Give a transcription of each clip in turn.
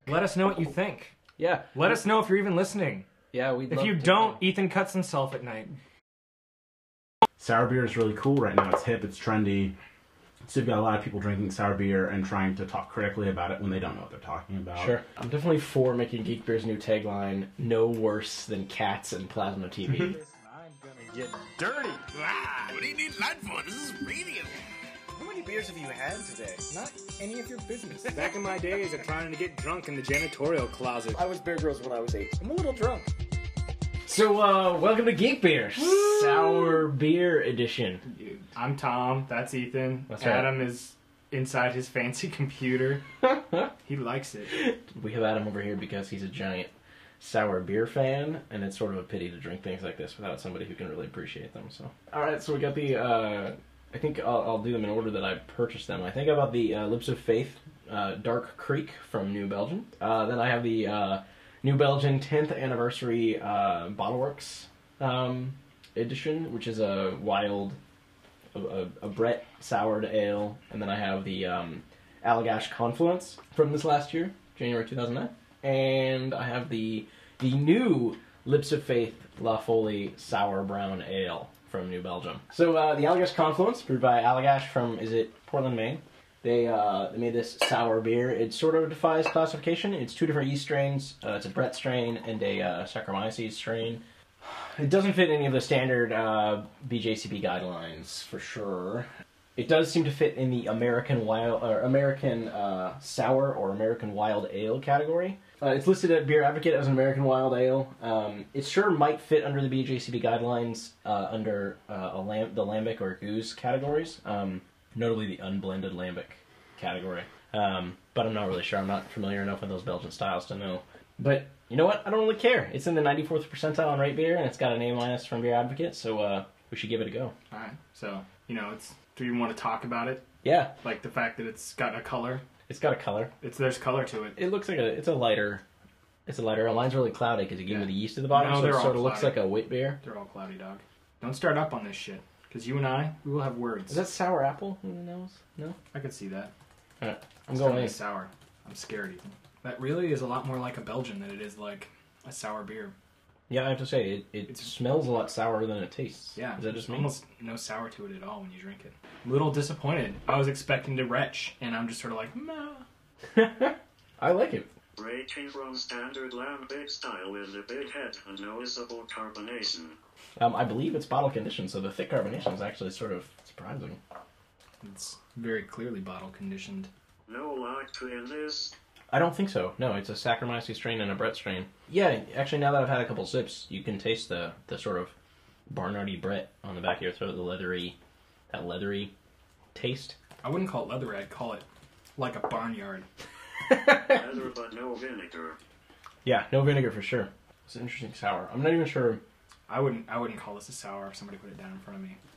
Let us know what you think. Yeah. Let us know if you're even listening. Yeah, If you don't, Ethan cuts himself at night. Sour beer is really cool right now. It's hip, it's trendy. So you've got a lot of people drinking sour beer and trying to talk critically about it when they don't know what they're talking about. Sure. I'm definitely for making Geek Beer's new tagline, no worse than cats and plasma TV. I'm gonna get dirty. Wow, what do you need light for? This is radio. How many beers have you had today? Not any of your business. Back in my days of trying to get drunk in the janitorial closet. I was Bear Grylls when I was 8. I'm a little drunk. So, welcome to Geek Beer, Sour Beer Edition. I'm Tom, that's Ethan. That's right. Adam is inside his fancy computer. He likes it. We have Adam over here because he's a giant sour beer fan, and it's sort of a pity to drink things like this without somebody who can really appreciate them. So, all right, so we got the. I think I'll do them in order that I purchased them. I think I bought the Lips of Faith Dark Creek from New Belgium. Then I have the New Belgium 10th Anniversary Bottleworks edition, which is a wild, a Brett soured ale. And then I have the Allagash Confluence from this last year, January 2009. And I have the new Lips of Faith La Folie Sour Brown Ale from New Belgium. So the Allagash Confluence, brewed by Allagash from, Portland, Maine. They made this sour beer. It sort of defies classification. It's two different yeast strains. It's a Brett strain and a Saccharomyces strain. It doesn't fit any of the standard BJCP guidelines, for sure. It does seem to fit in the American sour or American wild ale category. It's listed at Beer Advocate as an American wild ale. It sure might fit under the BJCP guidelines under the lambic or goose categories. Notably the unblended lambic category. But I'm not really sure. I'm not familiar enough with those Belgian styles to know. But you know what? I don't really care. It's in the 94th percentile on Rate Beer, and it's got an A- from Beer Advocate, so we should give it a go. Alright, so, do you want to talk about it? Yeah. Like the fact that it's got a color? It's got a color. There's color to it. It looks like it's a lighter. Mine's really cloudy because you gave me the yeast at the bottom, No, so it they're sort all of looks cloudy. like a wit beer. They're all cloudy, dog. Don't start up on this shit. Because you and we will have words. Is that sour apple in the nose? No? I could see that. Alright, I'm It's going totally in. sour. I'm scared, Ethan. That really is a lot more like a Belgian than it is like a sour beer. Yeah, I have to say, it smells a lot sourer than it tastes. Yeah. Is that just me? Almost no sour to it at all when you drink it. A little disappointed. I was expecting to retch, and I'm just sort of like, meh. I like it. Rating from standard lambic style with a big head and noticeable carbonation. I believe it's bottle conditioned, so the thick carbonation is actually sort of surprising. It's very clearly bottle conditioned. No lacto in this. I don't think so. No, it's a Saccharomyces strain and a Brett strain. Yeah, actually, now that I've had a couple sips, you can taste the sort of barnyardy Brett on the back of your throat, that leathery taste. I wouldn't call it leathery, I'd call it like a barnyard. Leather but no vinegar. Yeah, no vinegar for sure. It's an interesting sour. I'm not even sure. I wouldn't call this a sour if somebody put it down in front of me.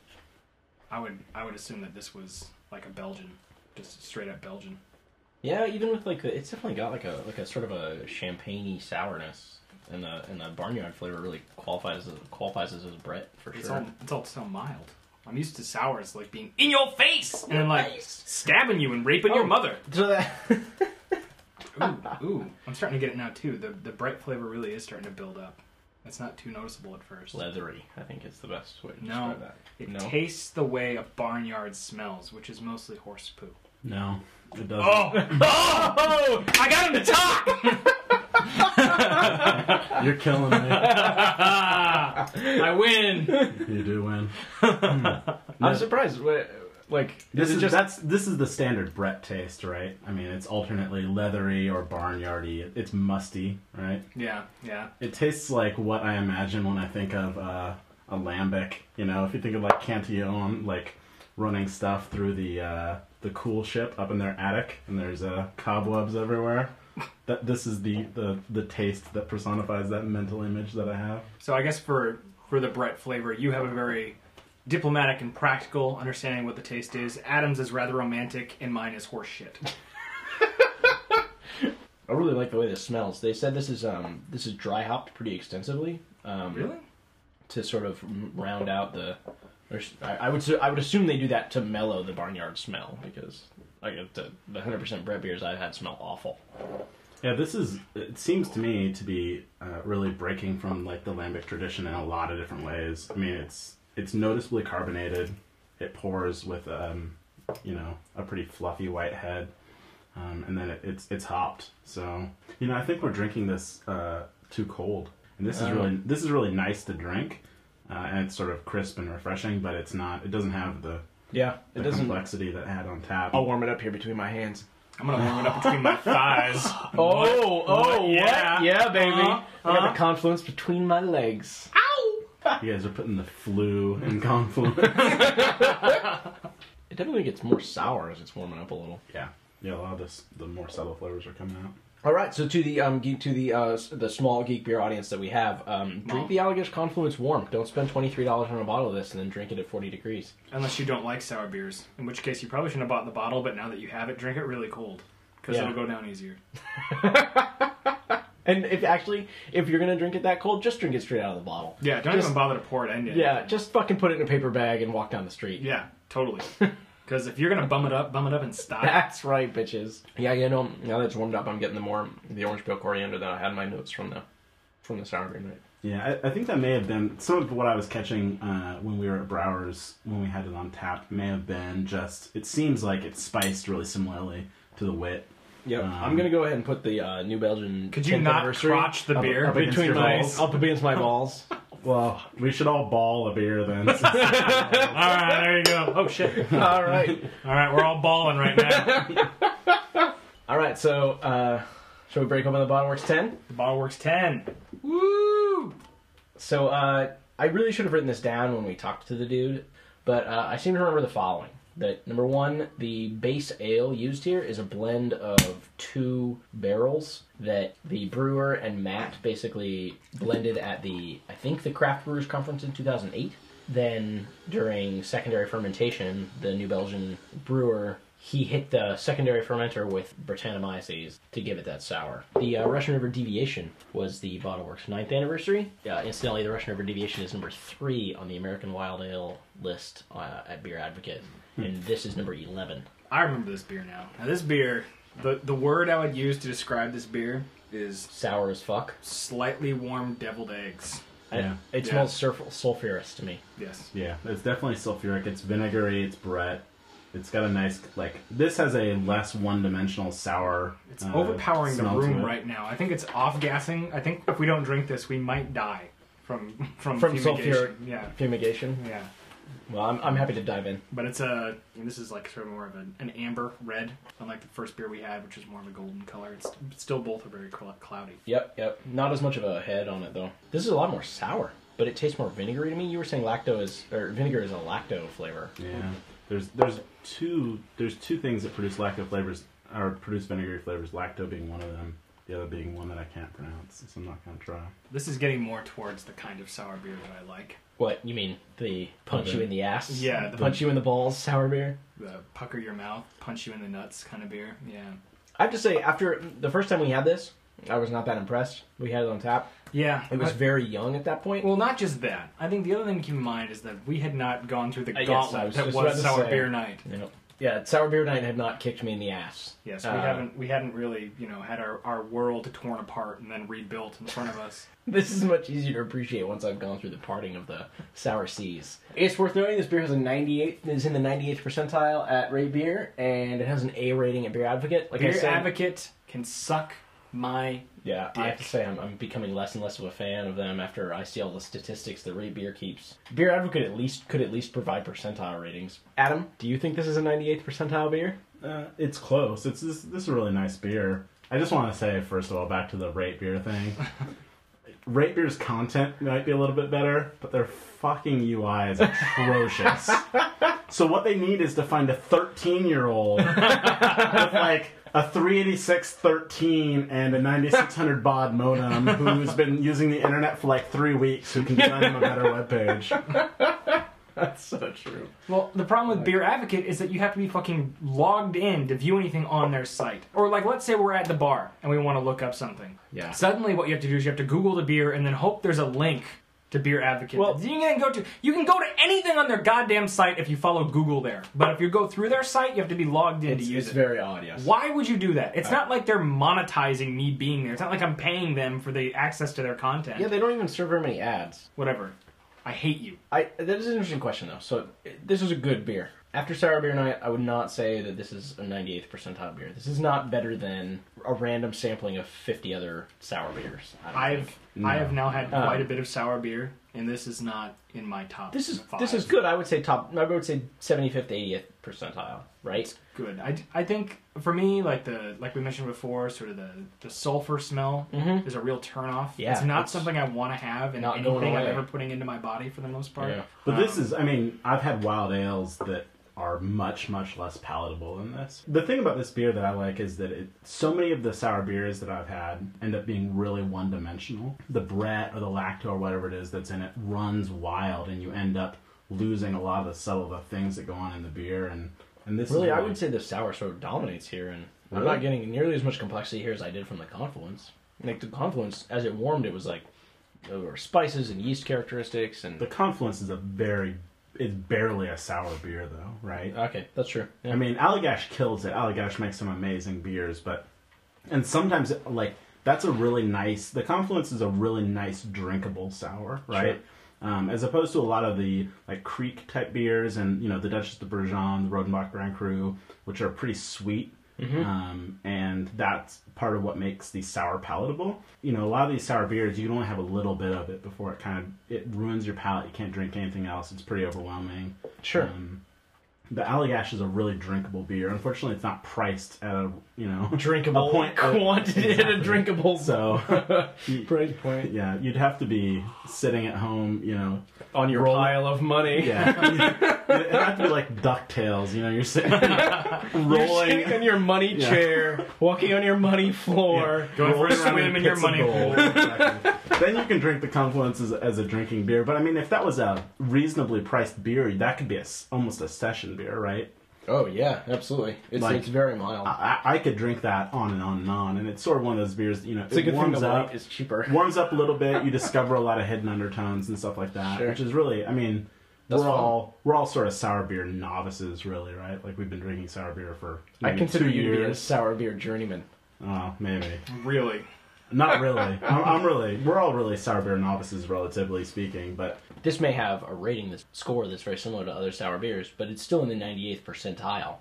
I would assume that this was like a Belgian, just straight up Belgian. Yeah, even with it's definitely got like a sort of a champagne-y sourness, and the barnyard flavor really qualifies as a Brett for sure. It's all so mild. I'm used to sours like being in your face and then like stabbing you and raping your mother. So that Ooh, I'm starting to get it now too. The Brett flavor really is starting to build up. It's not too noticeable at first. leathery, I think is the best way to No, describe that. it No? tastes the way a barnyard smells, which is mostly horse poo. No, it doesn't. Oh! I got him to talk! You're killing me. I win! You do win. I'm surprised. Like, This is it is just this is the standard Brett taste, right? I mean, it's alternately leathery or barnyardy. It's musty, right? Yeah. It tastes like what I imagine when I think of a lambic. You know, if you think of like Cantillon, like running stuff through the cool ship up in their attic, and there's cobwebs everywhere. This is the taste that personifies that mental image that I have. So I guess for the Brett flavor, you have a very diplomatic and practical understanding of what the taste is. Adam's is rather romantic, and mine is horse shit. I really like the way this smells. They said this is dry hopped pretty extensively. Really? To sort of round out the. I would assume they do that to mellow the barnyard smell because like the 100% Brett beers I've had smell awful. Yeah, it seems to me to be really breaking from like the lambic tradition in a lot of different ways. I mean, it's noticeably carbonated. It pours with a pretty fluffy white head, and then it's hopped. So I think we're drinking this too cold, and this is really nice to drink, and it's sort of crisp and refreshing, but it doesn't have the complexity that it had on tap. I'll warm it up here between my hands. I'm gonna warm it up between my thighs. What? Yeah. Yeah, baby. I got the confluence between my legs. You guys are putting the flu in confluence. It definitely gets more sour as it's warming up a little. Yeah, a lot of the more subtle flavors are coming out. All right, so to the small geek beer audience that we have, drink the Allagash Confluence warm. Don't spend $23 on a bottle of this and then drink it at 40 degrees. Unless you don't like sour beers, in which case you probably shouldn't have bought the bottle. But now that you have it, drink it really cold because it'll go down easier. And if you're gonna drink it that cold, just drink it straight out of the bottle. Yeah, don't even bother to pour it in. Yeah, just fucking put it in a paper bag and walk down the street. Yeah, totally. Because if you're gonna bum it up and stop. That's right, bitches. Yeah, now that it's warmed up, I'm getting the orange peel coriander that I had in my notes from the sour beer night. Yeah, I think that may have been some of what I was catching when we were at Browers, when we had it on tap, may have been just, it seems like it's spiced really similarly to the wit. Yep. I'm going to go ahead and put the New Belgian Could you 10th not anniversary crotch the beer up against between your my... balls? up against my balls. Well, we should all ball a beer then. Alright, there you go. Oh, shit. All right. Alright, we're all balling right now. All right, so shall we break open the Bottle Works 10? The Bottle Works 10. Woo! So I really should have written this down when we talked to the dude, but I seem to remember the following. That, number one, the base ale used here is a blend of 2 barrels that the brewer and Matt basically blended at the Craft Brewers Conference in 2008. Then, during secondary fermentation, the New Belgian brewer, he hit the secondary fermenter with Brettanomyces to give it that sour. The Russian River Deviation was the Bottle Works 9th anniversary. Incidentally, the Russian River Deviation is number 3 on the American Wild Ale list at Beer Advocate. And this is number 11. I remember this beer now. Now, this beer, the word I would use to describe this beer is... Sour as fuck. Slightly warm deviled eggs. Yeah. It smells sulfurous to me. Yes. Yeah, it's definitely sulfuric. It's vinegary, it's Brett. It's got a nice, this has a less one-dimensional sour. It's overpowering the smell to room it. right now. I think it's off-gassing. I think if we don't drink this, we might die from fumigation. Sulfuric fumigation. Yeah. Well, I'm happy to dive in. But this is like sort of more of an amber red, unlike the first beer we had, which is more of a golden color. It's still both are very cloudy. Yep. Not as much of a head on it though. This is a lot more sour, but it tastes more vinegary to me. You were saying vinegar is a lacto flavor. Yeah. There's two things that produce lacto flavors, or produce vinegary flavors. Lacto being one of them. The other being one that I can't pronounce, so I'm not gonna try. This is getting more towards the kind of sour beer that I like. What, you mean the punch you in the ass? Yeah, the punch you in the balls sour beer? The pucker your mouth, punch you in the nuts kind of beer. Yeah. I have to say, after the first time we had this, I was not that impressed. We had it on tap. Yeah. It was very young at that point. Well, not just that. I think the other thing to keep in mind is that we had not gone through the gauntlet that just about was to sour say. beer night. Yeah, sour beer night had not kicked me in the ass. Yes, we hadn't really, had our world torn apart and then rebuilt in front of us. This is much easier to appreciate once I've gone through the parting of the sour seas. It's worth noting this beer has is in the 98th percentile at Rate Beer, and it has an A rating at Beer Advocate. Like Beer I said, Advocate can suck my yeah, dick. I have to say I'm becoming less and less of a fan of them after I see all the statistics that Rate Beer keeps. Beer Advocate could at least provide percentile ratings. Adam, do you think this is a 98th percentile beer? It's close. This is a really nice beer. I just want to say, first of all, back to the Rate Beer thing. Rate Beer's content might be a little bit better, but their fucking UI is atrocious. So what they need is to find a 13-year-old with like a 386.13 and a 9600 baud modem who's been using the internet for like 3 weeks who can design them a better webpage. That's so true. Well, the problem with Beer Advocate is that you have to be fucking logged in to view anything on their site. Or, like, let's say we're at the bar and we want to look up something. Yeah. Suddenly what you have to do is you have to Google the beer and then hope there's a link to Beer Advocate. Well- you can go to anything on their goddamn site if you follow Google there. But if you go through their site, you have to be logged in to use It's it. very odd, yes. Why would you do that? It's not like they're monetizing me being there. It's not like I'm paying them for the access to their content. Yeah, they don't even serve very many ads. Whatever. I hate you. That is an interesting question, though. So, this is a good beer. After Sour Beer Night, I would not say that this is a 98th percentile beer. This is not better than a random sampling of 50 other sour beers. I have now had quite a bit of sour beer, and this is not in my top. This is 5. good. I would say 75th to 80th percentile, right? It's good. I think for me, like we mentioned before, sort of the sulfur smell is a real turnoff. Yeah, it's not it's something I want to have in not going anything I'm away. ever putting into my body for the most part. Yeah. But this is, I mean, I've had wild ales that are much, much less palatable than this. The thing about this beer that I like is that so many of the sour beers that I've had end up being really one-dimensional. The Brett or the Lacto or whatever it is that's in it runs wild, and you end up losing a lot of the subtle things that go on in the beer. And this Really, is I would say the sour sort of dominates here, and I'm not getting nearly as much complexity here as I did from the Confluence. Like, the Confluence, as it warmed, it was like, there were spices and yeast characteristics, and... The Confluence is it's barely a sour beer, though, right? Okay, that's true. Yeah. I mean, Allagash kills it. Allagash makes some amazing beers, and sometimes, that's a really nice... The Confluence is a really nice, drinkable sour, right? Sure. As opposed to a lot of the, Creek-type beers and, the Duchess de Bourgogne, the Rodenbach Grand Cru, which are pretty sweet. And that's part of what makes these sour palatable. A lot of these sour beers, you can only have a little bit of it before it ruins your palate. You can't drink anything else. It's pretty overwhelming. Sure. The Allagash is a really drinkable beer. Unfortunately, it's not priced at a drinkable a point quantity at a drinkable so price point. Yeah, you'd have to be sitting at home, On your pile of money. Yeah. It'd have to be like DuckTales, you're sitting You're sitting in your money chair, walking on your money floor, Going for a rolling around swim in your pits of money gold. pool. Exactly. Then you can drink the Confluence as a drinking beer. But I mean, if that was a reasonably priced beer, that could be almost a session beer, right? Oh yeah, absolutely. It's very mild. I could drink that on and on and on, and it's sort of one of those beers. It's a good thing the light is cheaper. Warms up a little bit. You discover a lot of hidden undertones and stuff like that, Sure. which is really, I mean, That's we're all sort of sour beer novices, really, right? Like we've been drinking sour beer for I maybe consider 2 you to be a years. sour beer journeyman. Oh, maybe. Really. Not really. We're all really sour beer novices, relatively speaking, but This may have a rating, this score that's very similar to other sour beers, but it's still in the 98th percentile.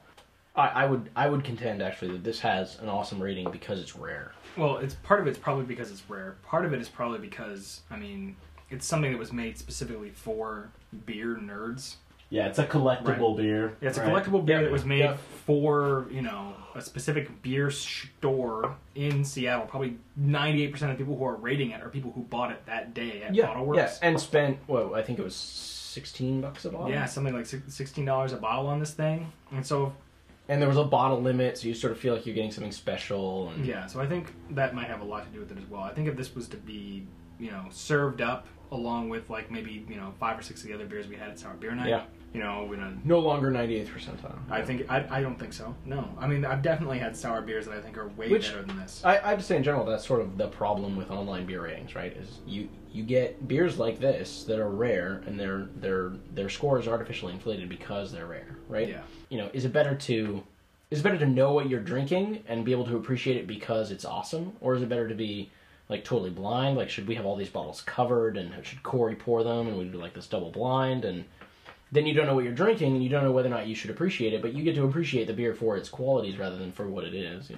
I would contend actually that this has an awesome rating because it's rare. Well, part of it's probably because it's rare. Part of it is probably because, I mean, it's something that was made specifically for beer nerds. yeah, it's a collectible Right. beer. Yeah, it's a right? collectible beer that was made Yeah. for, a specific beer store in Seattle. Probably 98% of people who are rating it are people who bought it that day at BottleWorks. Yeah, and spent, I think it was $16 a bottle? Yeah, something like $16 a bottle on this thing. And so, And there was a bottle limit, so you sort of feel like you're getting something special. And yeah, so I think that might have a lot to do with it as well. I think if this was to be, served up along with maybe 5 or 6 of the other beers we had at Sour Beer Night. Yeah. No longer 98th percentile. I don't think so. No, I mean I've definitely had sour beers that I think are way Which- better than this. I have to say in general that's sort of the problem with online beer ratings, right? Is you get beers like this that are rare and their score is artificially inflated because they're rare, right? Yeah. Is it better to know what you're drinking and be able to appreciate it because it's awesome, or is it better to be totally blind? Should we have all these bottles covered and should Corey pour them and we do this double blind, and then you don't know what you're drinking and you don't know whether or not you should appreciate it, but you get to appreciate the beer for its qualities rather than for what it is,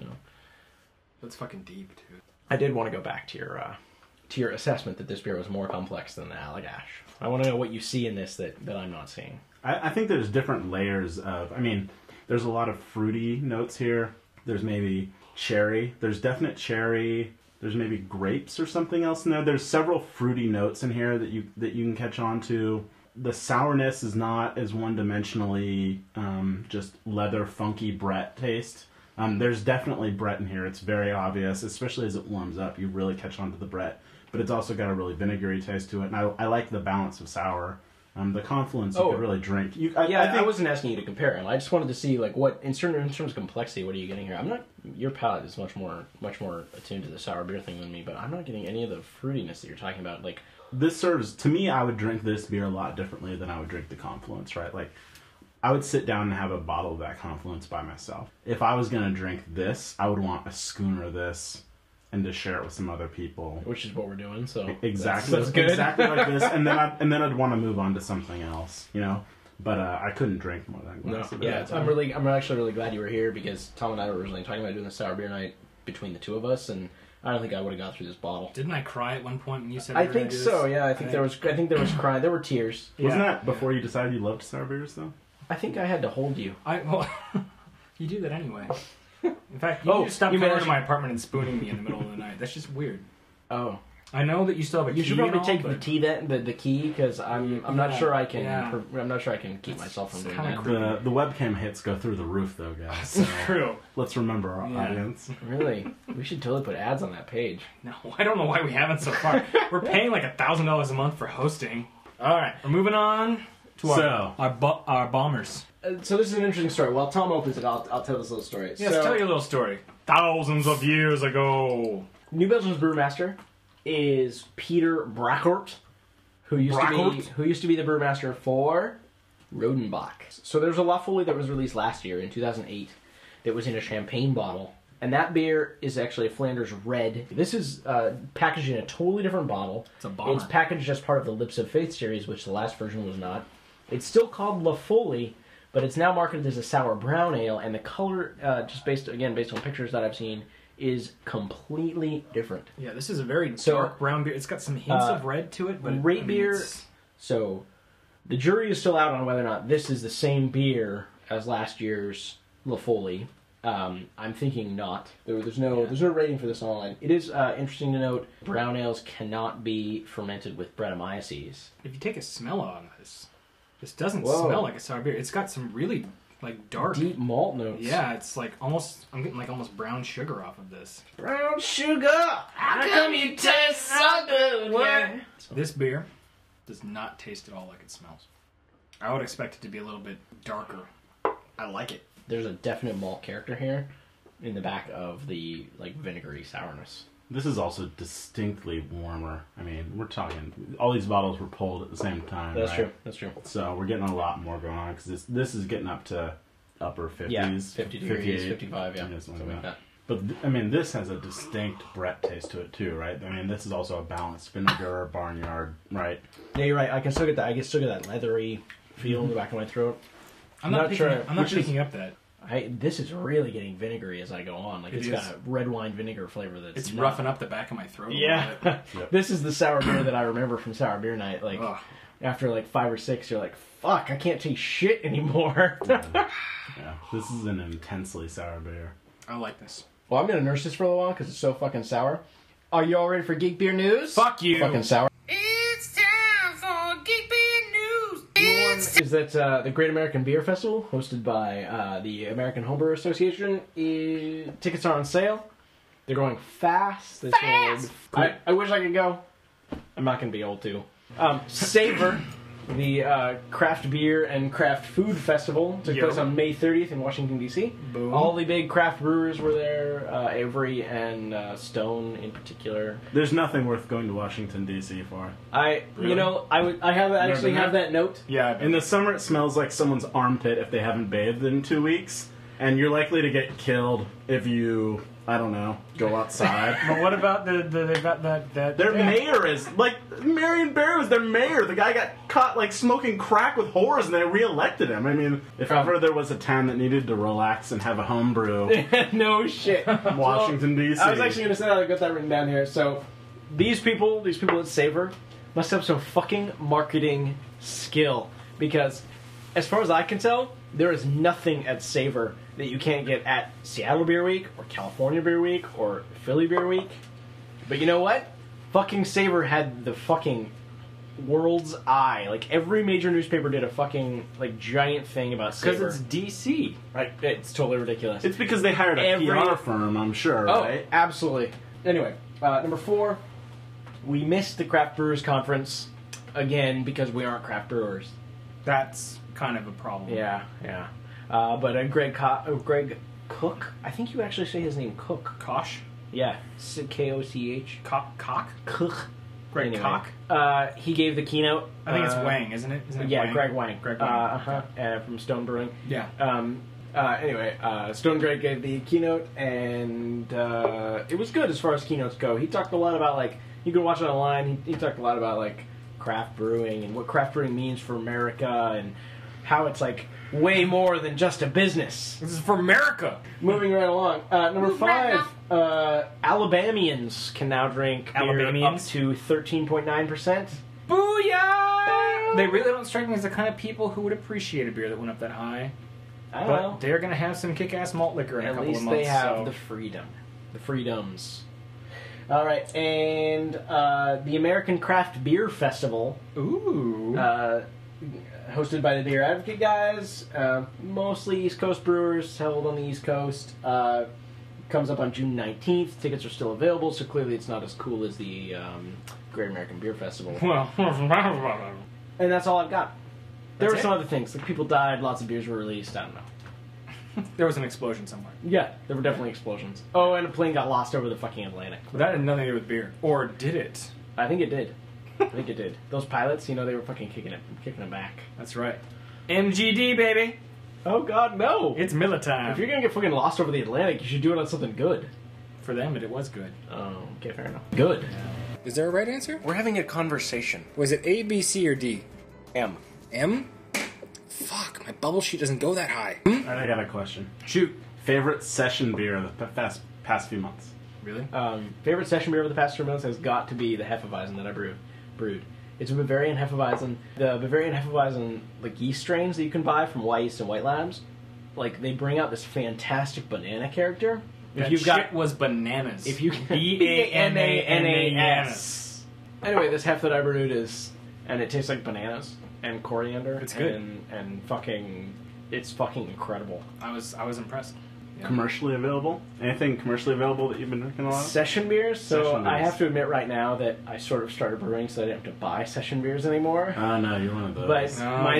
That's fucking deep, dude. I did want to go back to your assessment that this beer was more complex than the Allagash. I want to know what you see in this that I'm not seeing. I think there's different layers of... I mean, there's a lot of fruity notes here. There's maybe cherry. There's definite cherry. There's maybe grapes or something else in there. There's several fruity notes in here that you can catch on to. The sourness is not as one-dimensionally just leather, funky Brett taste. There's definitely Brett in here. It's very obvious, especially as it warms up. You really catch on to the Brett. But it's also got a really vinegary taste to it. And I like the balance of sour. The Confluence you Oh. could really drink. I wasn't asking you to compare them. I just wanted to see like what in terms of complexity. What are you getting here? I'm not. Your palate is much more attuned to the sour beer thing than me, but I'm not getting any of the fruitiness that you're talking about. Like this serves to me. I would drink this beer a lot differently than I would drink the Confluence. Right, like I would sit down and have a bottle of that Confluence by myself. If I was gonna drink this, I would want a schooner of this. And to share it with some other people, which is what we're doing. So exactly, that's good. Exactly like this, and then I'd want to move on to something else, you know. But I couldn't drink more than a glass of it. Yeah, I'm actually really glad you were here because Tom and I were originally talking about doing the sour beer night between the two of us, and I don't think I would have got through this bottle. Didn't I cry at one point when you said? I think so. Yeah, I think there was crying. There were tears. Wasn't that before you decided you loved sour beers, though? I think I had to hold you. You do that anyway. In fact, you need to stop coming to my apartment and spooning me in the middle of the night. That's just weird. Oh, I know that you still have a key. You should probably and all, take but the key because I'm not sure I can. Yeah. I'm not sure I can keep myself from doing that. The webcam hits go through the roof, though, guys. So true. Let's remember our audience. Really, we should totally put ads on that page. No, I don't know why we haven't so far. We're paying like $1,000 a month for hosting. All right, we're moving on to our bombers. So this is an interesting story. While Tom opens it, I'll tell this little story. Yes, tell you a little story. Thousands of years ago, New Belgium's brewmaster is Peter Brackort, who used to be the brewmaster for Rodenbach. So there's a La Folie that was released last year in 2008 that was in a champagne bottle, and that beer is actually a Flanders Red. This is packaged in a totally different bottle. It's a bomber. It's packaged as part of the Lips of Faith series, which the last version was not. It's still called La Folie, but it's now marketed as a sour brown ale, and the color, just based on pictures that I've seen, is completely different. Yeah, this is a very dark brown beer. It's got some hints of red to it, but rate beer. So the jury is still out on whether or not this is the same beer as last year's La Folie. I'm thinking not. There's no rating for this online. It is interesting to note brown ales cannot be fermented with Brettanomyces. If you take a smell on this doesn't smell like a sour beer. It's got some really dark, deep malt notes. Yeah, it's like almost. I'm getting almost brown sugar off of this. Brown sugar. How come you taste so good? Yeah. This beer does not taste at all like it smells. I would expect it to be a little bit darker. I like it. There's a definite malt character here in the back of the vinegary sourness. This is also distinctly warmer. I mean, we're talking all these bottles were pulled at the same time. That's right? true. That's true. So we're getting a lot more going on because this is getting up to upper 50s, yeah, 50 degrees, 55, yeah, something like that. But I mean, this has a distinct Brett taste to it too, right? I mean, this is also a balanced vinegar barnyard, right? Yeah, you're right. I can still get that leathery feel in the back of my throat. I'm not picking up that. This is really getting vinegary as I go on. It's got a red wine vinegar flavor it's roughing up the back of my throat. Yeah. Yep. This is the sour beer that I remember from Sour Beer Night. After 5 or 6, you're like, fuck, I can't taste shit anymore. Yeah, this is an intensely sour beer. I like this. Well, I'm going to nurse this for a while because it's so fucking sour. Are you all ready for Geek Beer News? Fuck you. Fucking sour. It's time for Geek Beer News. Is that the Great American Beer Festival, hosted by the American Homebrewer Association. Tickets are on sale. They're going fast. I wish I could go. I'm not going to be able to. Savor, the craft beer and craft food festival, took place on May 30th in Washington, D.C. Boom. All the big craft brewers were there, Avery and Stone in particular. There's nothing worth going to Washington D.C. for. I have that note. Yeah. In the summer, it smells like someone's armpit if they haven't bathed in 2 weeks, and you're likely to get killed if you, I don't know, go outside. But what about they've got that Their mayor is, Marion Barry was their mayor. The guy got caught, smoking crack with whores, and they re-elected him. I mean, if ever there was a town that needed to relax and have a home brew, No shit. Washington, D.C. I was actually going to say that. I got that written down here. So, these people at Savor must have some fucking marketing skill. Because, as far as I can tell, there is nothing at Savor that you can't get at Seattle Beer Week, or California Beer Week, or Philly Beer Week. But you know what? Fucking Savor had the fucking world's eye. Every major newspaper did a fucking, giant thing about Savor. because it's DC. Right, it's totally ridiculous. It's because they hired a PR firm, I'm sure, right? Absolutely. Anyway, number 4, we missed the Craft Brewers Conference. again, because we aren't craft brewers. That's kind of a problem. Yeah. But Greg Cook, I think you actually say his name Cook. Koch? Yeah, Koch. Cock? Cook. Greg Anyway, Koch? he gave the keynote. I think it's Wang, isn't it? Isn't it Yeah, Wang? Greg Wang. Greg Wang. From Stone Brewing. Yeah. Anyway, Stone Greg gave the keynote, and it was good as far as keynotes go. He talked a lot about, like, you can watch it online, he talked a lot about, like, craft brewing and what craft brewing means for America and how it's, like, way more than just a business. This is for America! Moving right along. Number 5, Alabamians can now drink beer up Alabamians? to 13.9%. Booyah! They really don't strike me as the kind of people who would appreciate a beer that went up that high. I don't But know. they're going to have some kick-ass malt liquor in a At couple of least months. they have so. the freedom. The freedoms. All right, and the American Craft Beer Festival, Ooh. hosted by the Beer Advocate guys, mostly East Coast brewers, held on the East Coast, comes up on June 19th. Tickets are still available, so clearly it's not as cool as the Great American Beer Festival. Well, And that's all I've got. There That's were it? some other things, like people died, lots of beers were released, I don't know. there was an explosion somewhere. Yeah, there were definitely explosions. Oh, and a plane got lost over the fucking Atlantic. But that had nothing to do with beer. Or did it? I think it did. Those pilots, they were fucking kicking it back. That's right. MGD, baby! Oh god, no! It's Miller time. If you're gonna get fucking lost over the Atlantic, you should do it on something good. For them, it was good. Oh, okay, fair enough. Good. Is there a right answer? We're having a conversation. Was it A, B, C, or D? M. M? Fuck, my bubble sheet doesn't go that high. I got a question. Shoot. Favorite session beer of the past few months? Really? Favorite session beer over the past 3 months has got to be the Hefeweizen that I brewed. It's a Bavarian Hefeweizen. The Bavarian Hefeweizen, like, yeast strains that you can buy from Y Yeast and White Labs, like, they bring out this fantastic banana character. That shit was bananas. If you B-A-N-A-N-A-N-S. Anyway, this hef that I brewed and it tastes like bananas and coriander. It's good. And fucking, it's fucking incredible. I was impressed. Yeah. Commercially available? Anything commercially available that you've been drinking a lot of? Session beers. So Session I beers. have to admit right now that I sort of started brewing, so I didn't have to buy session beers anymore. No, you're one of those. But No. my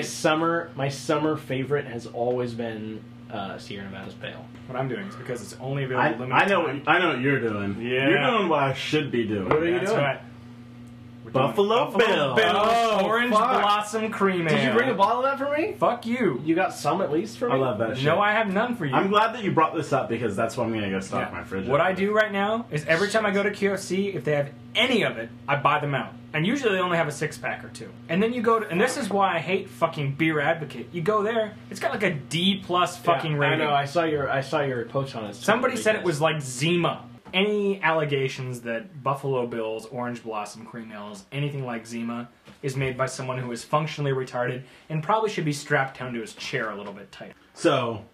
summer favorite has always been Sierra Nevada's Pale. What I'm doing is because it's only available limited I know time. what you're doing. Yeah. You're doing what I should be doing. What are you That's doing? right. We're Buffalo doing Bill. Oh, Orange fuck. Blossom Cream Ale. Did you bring a bottle of that for me? Fuck you. You got some at least for me? I love that shit. No, I have none for you. I'm glad that you brought this up because that's what I'm going to go stock Yeah. my fridge. What up I with. do right now is every time I go to QFC, if they have any of it, I buy them out. And usually they only have a 6-pack or 2. And then you go to, and this is why I hate fucking Beer Advocate. You go there, it's got like a D+ fucking Yeah, rating. I know. I saw your post on it. Somebody said it was like Zima. Any allegations that Buffalo Bill's Orange Blossom Cream Ale is anything like Zima is made by someone who is functionally retarded and probably should be strapped down to his chair a little bit tighter. So,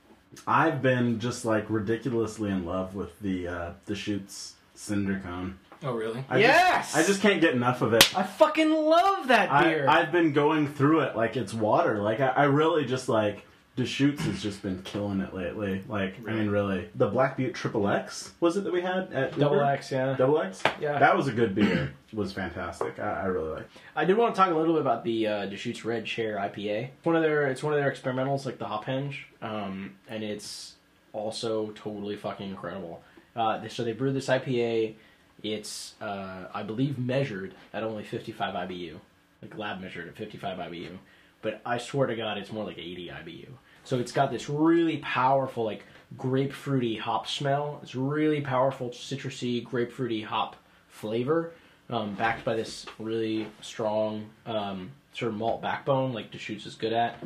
I've been just like ridiculously in love with the Deschutes Cinder Cone. Oh, really? Yes! I just can't get enough of it. I fucking love that beer. I've been going through it like it's water. Like I really just like Deschutes has just been killing it lately. Like I mean, really, the Black Butte Triple X was it that we had at Double Uber? X, yeah. Double X. Yeah. that was a good beer. It was fantastic. I really liked it. I did want to talk a little bit about the Deschutes Red Chair IPA. It's one of their experimentals, like the Hop Henge, and it's also totally fucking incredible. So they brewed this IPA. It's I believe measured at only 55 IBU, like lab measured at 55 IBU. But I swear to God, it's more like 80 IBU. So it's got this really powerful, like, grapefruity hop smell. It's really powerful citrusy, grapefruity hop flavor, backed by this really strong sort of malt backbone, like Deschutes is good at.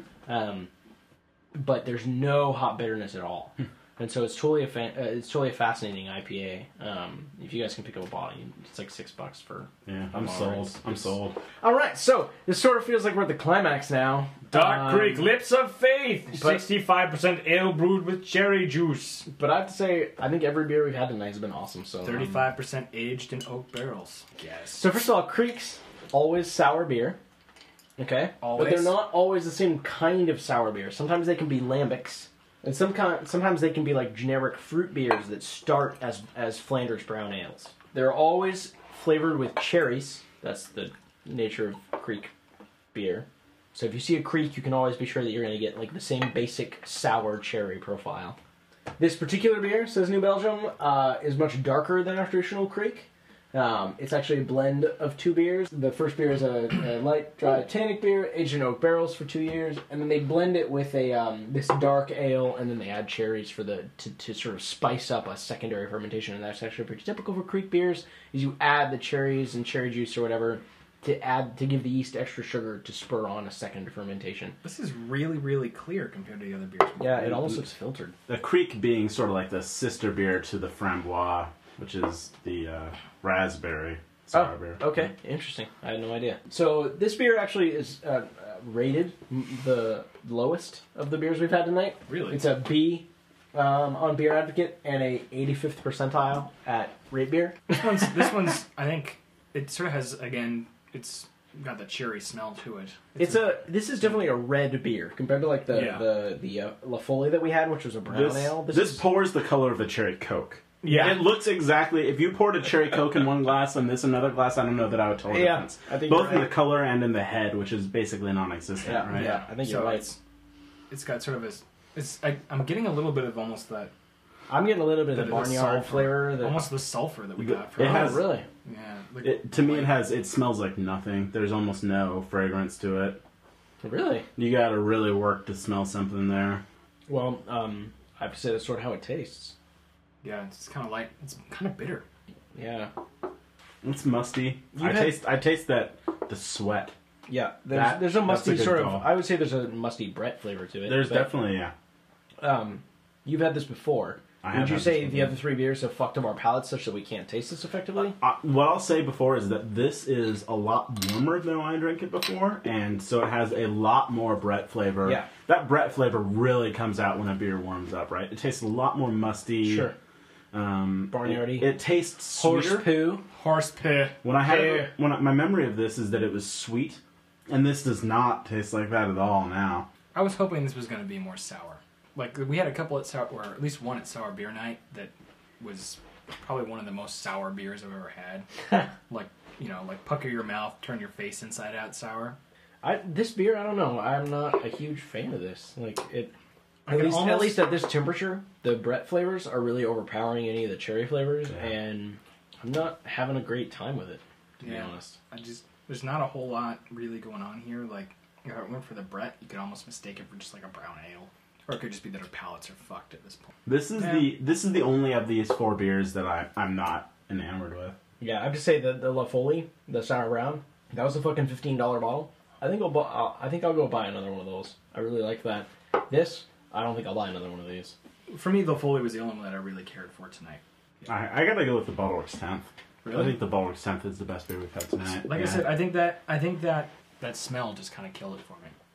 But there's no hop bitterness at all. And so it's totally a fascinating IPA. If you guys can pick up a bottle, it's like $6 for. Yeah, I'm sold. I'm sold. All right, so this sort of feels like we're at the climax now. Dark Creek Lips of Faith, but- 65% ale brewed with cherry juice, But I have to say, I think every beer we've had tonight has been awesome. So 35% aged in oak barrels. Yes. So first of all, Creek's always sour beer. Okay, Always? but they're not always the same kind of sour beer. Sometimes they can be lambics, and sometimes they can be like generic fruit beers that start as Flanders brown ales. They're always flavored with cherries. That's the nature of Kriek beer. So if you see a Kriek, you can always be sure that you're going to get like the same basic sour cherry profile. This particular beer, says New Belgium, is much darker than our traditional Kriek. It's actually a blend of two beers. The first beer is a light, dry, tannic beer, aged in oak barrels for 2 years, and then they blend it with a this dark ale, and then they add cherries for to sort of spice up a secondary fermentation. And that's actually pretty typical for Kriek beers. Is you add the cherries and cherry juice or whatever to give the yeast extra sugar to spur on a second fermentation. This is really, really clear compared to the other beers. Yeah, it almost looks filtered. The Kriek being sort of like the sister beer to the Framboise, which is the raspberry sour beer. Okay, interesting. I had no idea. So this beer actually is rated the lowest of the beers we've had tonight. Really? It's a B on Beer Advocate and a 85th percentile at Rate Beer. This one's. I think it sort of has again. It's got the cherry smell to it. This is definitely a red beer compared to like the La Folie that we had, which was a brown ale. This pours the color of a cherry Coke. Yeah. It looks exactly... If you poured a cherry Coke in one glass and this another glass, I don't know that I would tell the difference. I think both in the color and in the head, which is basically non-existent, right? Yeah, I think you're right. It's got sort of a... I'm getting a little bit of almost that... I'm getting a little bit of the barnyard sulfur, flavor. almost the sulfur that we got from It has... really? Yeah. To me, it smells like nothing. There's almost no fragrance to it. Really? You gotta really work to smell something there. Well, I have to say that's sort of how it tastes. Yeah, it's kind of light. It's kind of bitter. Yeah. It's musty. I taste the sweat. Yeah, there's a musty that's a good sort of... call. I would say there's a musty Brett flavor to it. There's definitely, yeah. You've had this before. I Would have you had say this the other three beers have fucked up our palates such that we can't taste this effectively? What I'll say before is that this is a lot warmer than when I drank it before, and so it has a lot more Brett flavor. Yeah. That Brett flavor really comes out when a beer warms up, right? It tastes a lot more musty. Sure. Barnyardy. It tastes sweeter. Horse poo. When I had it, my memory of this is that it was sweet, and this does not taste like that at all now. I was hoping this was going to be more sour. Like, we had a couple at sour, or at least one at Sour Beer Night that was probably one of the most sour beers I've ever had. like pucker your mouth, turn your face inside out sour. This beer, I don't know. I'm not a huge fan of this. Like it, at least at this temperature, the Brett flavors are really overpowering any of the cherry flavors, and I'm not having a great time with it. To be honest, there's not a whole lot really going on here. Like, if I went for the Brett, you could almost mistake it for just like a brown ale. Or it could just be that our palates are fucked at this point. This is the only of these four beers that I'm not enamored with. Yeah, I have to say that the La Folie, the sour brown, that was a fucking $15 bottle. I think I'll go buy another one of those. I really like that. This, I don't think I'll buy another one of these. For me, the Foley was the only one that I really cared for tonight. I gotta go with the Bottlworks 10th. Really? I think the Bottlworks 10th is the best beer we've had tonight. Like I said, I think that smell just kind of killed it for me.